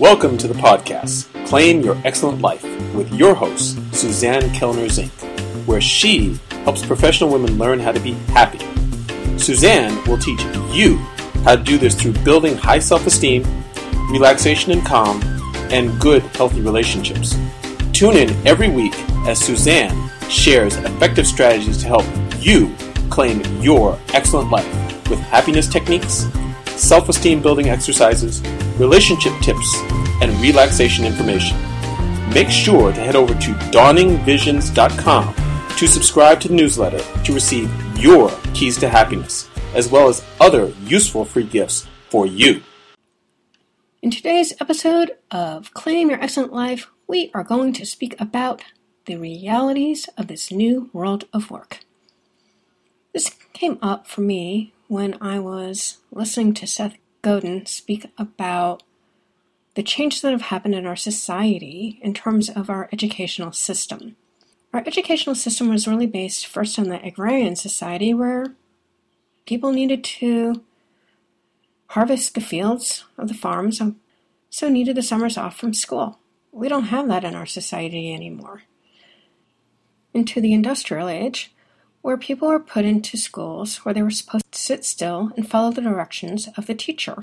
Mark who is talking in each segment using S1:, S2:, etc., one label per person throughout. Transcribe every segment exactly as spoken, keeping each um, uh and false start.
S1: Welcome to the podcast, Claim Your Excellent Life, with your host, Suzanne Kellner Zink, where she helps professional women learn how to be happy. Suzanne will teach you how to do this through building high self-esteem, relaxation and calm, and good, healthy relationships. Tune in every week as Suzanne shares effective strategies to help you claim your excellent life with happiness techniques, self-esteem building exercises, relationship tips, and relaxation information. Make sure to head over to dawning visions dot com to subscribe to the newsletter to receive your keys to happiness, as well as other useful free gifts for you.
S2: In today's episode of Claim Your Excellent Life, we are going to speak about the realities of this new world of work. This came up for me when I was listening to Seth Godin speak about the changes that have happened in our society in terms of our educational system. Our educational system was really based first on the agrarian society, where people needed to harvest the fields of the farms, so needed the summers off from school. We don't have that in our society anymore. Into the industrial age, where people were put into schools where they were supposed to sit still and follow the directions of the teacher.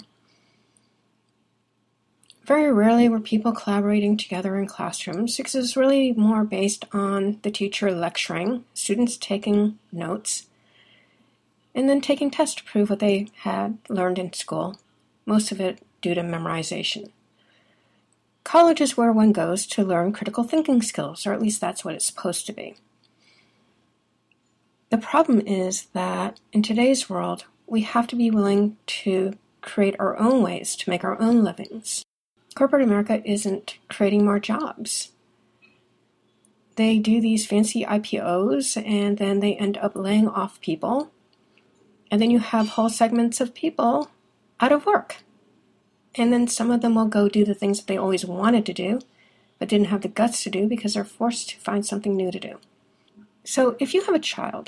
S2: Very rarely were people collaborating together in classrooms, because it was really more based on the teacher lecturing, students taking notes, and then taking tests to prove what they had learned in school, most of it due to memorization. College is where one goes to learn critical thinking skills, or at least that's what it's supposed to be. The problem is that in today's world, we have to be willing to create our own ways to make our own livings. Corporate America isn't creating more jobs. They do these fancy I P Os, and then they end up laying off people. And then you have whole segments of people out of work. And then some of them will go do the things that they always wanted to do, but didn't have the guts to do because they're forced to find something new to do. So if you have a child,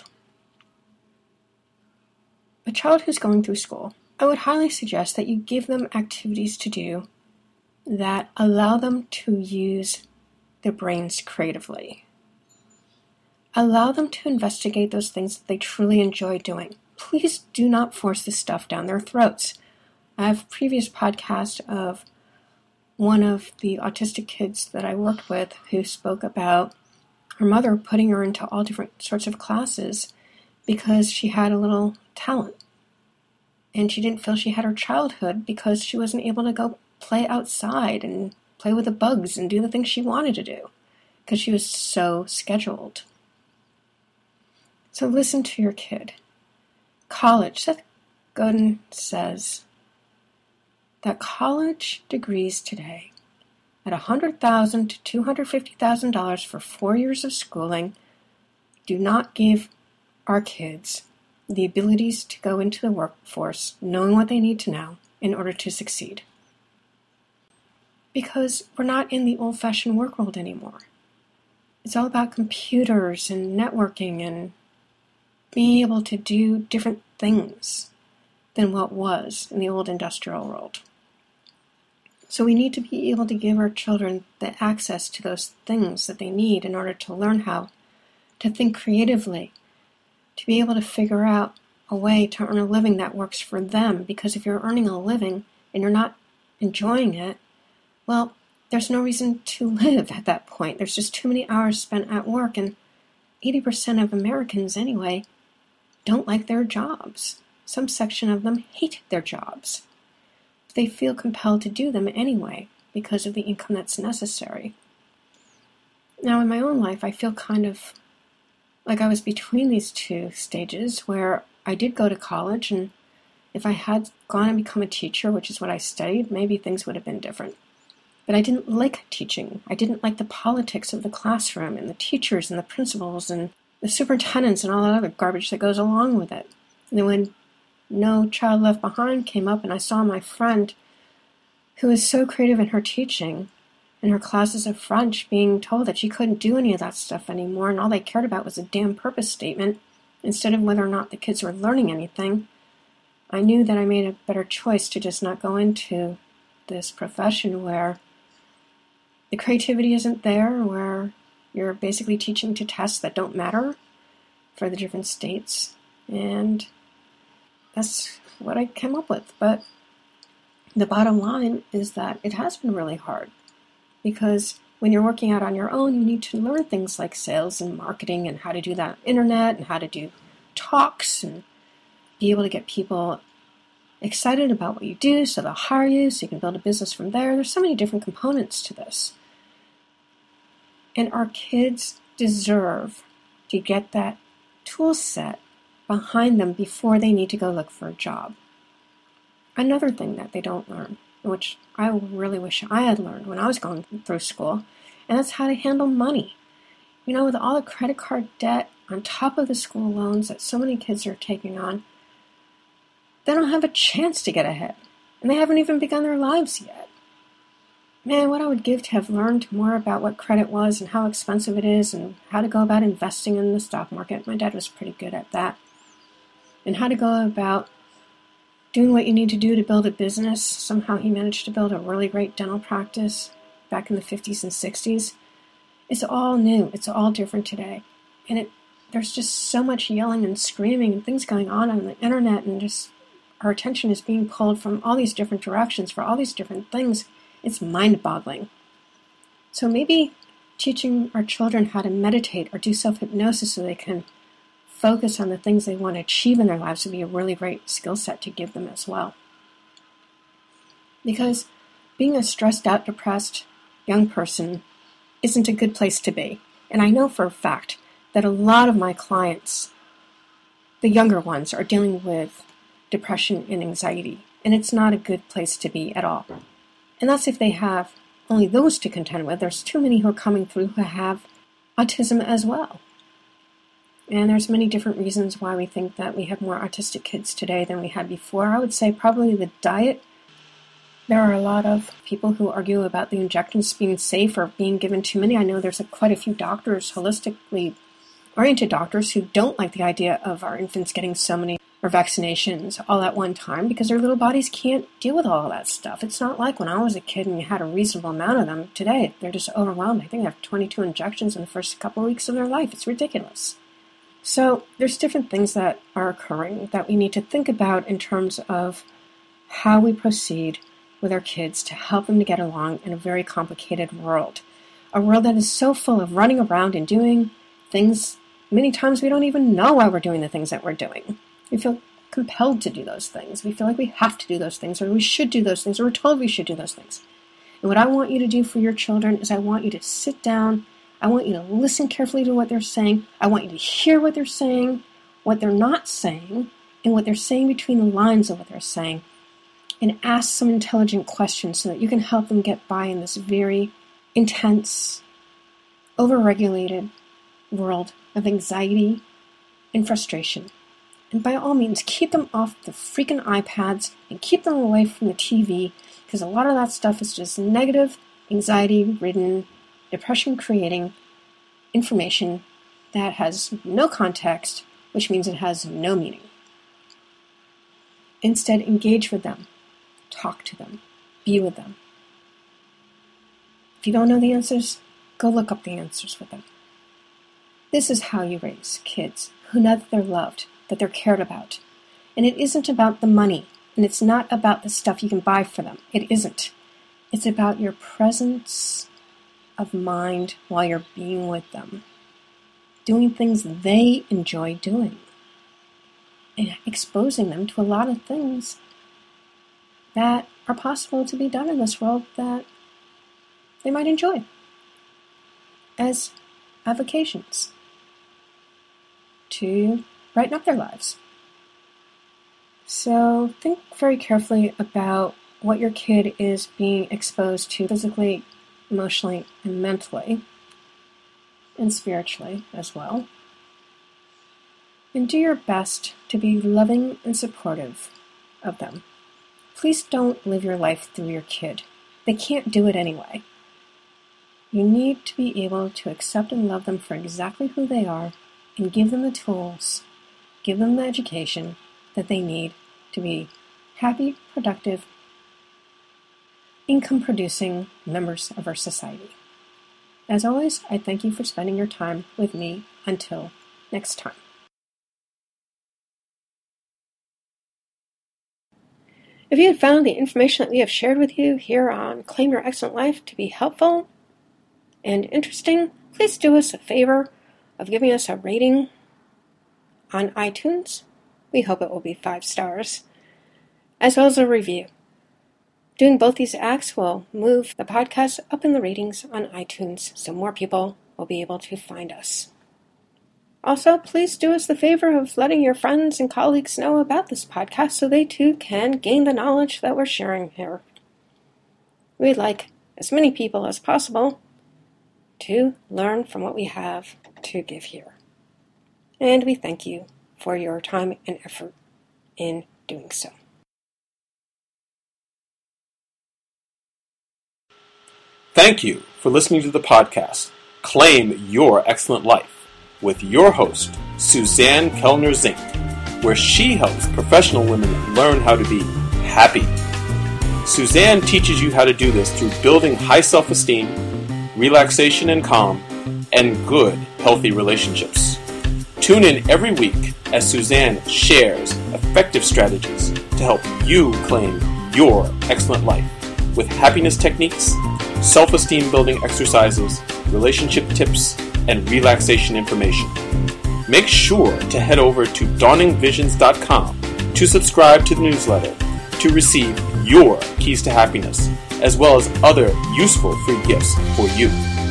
S2: a child who's going through school, I would highly suggest that you give them activities to do that allow them to use their brains creatively. Allow them to investigate those things that they truly enjoy doing. Please do not force this stuff down their throats. I have a previous podcast of one of the autistic kids that I worked with who spoke about her mother putting her into all different sorts of classes because she had a little talent. And she didn't feel she had her childhood because she wasn't able to go play outside and play with the bugs and do the things she wanted to do because she was so scheduled. So listen to your kid. College. Seth Godin says that college degrees today at one hundred thousand dollars to two hundred fifty thousand dollars for four years of schooling do not give our kids the abilities to go into the workforce knowing what they need to know in order to succeed. Because we're not in the old-fashioned work world anymore. It's all about computers and networking and being able to do different things than what was in the old industrial world. So we need to be able to give our children the access to those things that they need in order to learn how to think creatively, to be able to figure out a way to earn a living that works for them. Because if you're earning a living and you're not enjoying it, well, there's no reason to live at that point. There's just too many hours spent at work, and eighty percent of Americans, anyway, don't like their jobs. Some section of them hate their jobs. They feel compelled to do them anyway because of the income that's necessary. Now, in my own life, I feel kind of like I was between these two stages where I did go to college, and if I had gone and become a teacher, which is what I studied, maybe things would have been different. But I didn't like teaching. I didn't like the politics of the classroom and the teachers and the principals and the superintendents and all that other garbage that goes along with it. And then when No Child Left Behind came up and I saw my friend who was so creative in her teaching, in her classes of French, being told that she couldn't do any of that stuff anymore and all they cared about was a damn purpose statement instead of whether or not the kids were learning anything, I knew that I made a better choice to just not go into this profession where the creativity isn't there, where you're basically teaching to tests that don't matter for the different states. And that's what I came up with. But the bottom line is that it has been really hard, because when you're working out on your own, you need to learn things like sales and marketing and how to do that on the internet and how to do talks and be able to get people excited about what you do so they'll hire you so you can build a business from there. There's so many different components to this. And our kids deserve to get that tool set behind them before they need to go look for a job. Another thing that they don't learn, which I really wish I had learned when I was going through school, and that's how to handle money. You know, with all the credit card debt on top of the school loans that so many kids are taking on, they don't have a chance to get ahead, and they haven't even begun their lives yet. Man, what I would give to have learned more about what credit was and how expensive it is and how to go about investing in the stock market. My dad was pretty good at that. And how to go about doing what you need to do to build a business. Somehow he managed to build a really great dental practice back in the fifties and sixties. It's all new. It's all different today. And it there's just so much yelling and screaming and things going on on the internet, and just our attention is being pulled from all these different directions for all these different things. It's mind-boggling. So maybe teaching our children how to meditate or do self-hypnosis so they can focus on the things they want to achieve in their lives would be a really great skill set to give them as well. Because being a stressed out, depressed young person isn't a good place to be. And I know for a fact that a lot of my clients, the younger ones, are dealing with depression and anxiety. And it's not a good place to be at all. And that's if they have only those to contend with. There's too many who are coming through who have autism as well. And there's many different reasons why we think that we have more autistic kids today than we had before. I would say probably the diet. There are a lot of people who argue about the injections being safe or being given too many. I know there's a, quite a few doctors, holistically oriented doctors, who don't like the idea of our infants getting so many or vaccinations all at one time because their little bodies can't deal with all of that stuff. It's not like when I was a kid and you had a reasonable amount of them. Today, they're just overwhelmed. I think they have twenty-two injections in the first couple of weeks of their life. It's ridiculous. So there's different things that are occurring that we need to think about in terms of how we proceed with our kids to help them to get along in a very complicated world. A world that is so full of running around and doing things. Many times we don't even know why we're doing the things that we're doing. We feel compelled to do those things. We feel like we have to do those things, or we should do those things, or we're told we should do those things. And what I want you to do for your children is I want you to sit down. I want you to listen carefully to what they're saying. I want you to hear what they're saying, what they're not saying, and what they're saying between the lines of what they're saying, and ask some intelligent questions so that you can help them get by in this very intense, overregulated world of anxiety and frustration. And by all means, keep them off the freaking iPads and keep them away from the T V, because a lot of that stuff is just negative, anxiety-ridden, depression-creating information that has no context, which means it has no meaning. Instead, engage with them. Talk to them. Be with them. If you don't know the answers, go look up the answers with them. This is how you raise kids who know that they're loved, that they're cared about. And it isn't about the money, and it's not about the stuff you can buy for them. It isn't. It's about your presence of mind while you're being with them, doing things they enjoy doing, and exposing them to a lot of things that are possible to be done in this world that they might enjoy as avocations to brighten up their lives. So think very carefully about what your kid is being exposed to physically, emotionally, and mentally, and spiritually as well. And do your best to be loving and supportive of them. Please don't live your life through your kid. They can't do it anyway. You need to be able to accept and love them for exactly who they are and give them the tools, give them the education that they need to be happy, productive, income-producing members of our society. As always, I thank you for spending your time with me. Until next time. If you have found the information that we have shared with you here on Claim Your Excellent Life to be helpful and interesting, please do us a favor of giving us a rating on iTunes. We hope it will be five stars, as well as a review. Doing both these acts will move the podcast up in the ratings on iTunes so more people will be able to find us. Also, please do us the favor of letting your friends and colleagues know about this podcast so they too can gain the knowledge that we're sharing here. We'd like as many people as possible to learn from what we have to give here. And we thank you for your time and effort in doing so.
S1: Thank you for listening to the podcast, Claim Your Excellent Life, with your host, Suzanne Kellner Zink, where she helps professional women learn how to be happy. Suzanne teaches you how to do this through building high self-esteem, relaxation and calm, and good, healthy relationships. Tune in every week as Suzanne shares effective strategies to help you claim your excellent life with happiness techniques, self-esteem building exercises, relationship tips, and relaxation information. Make sure to head over to dawning visions dot com to subscribe to the newsletter to receive your keys to happiness, as well as other useful free gifts for you.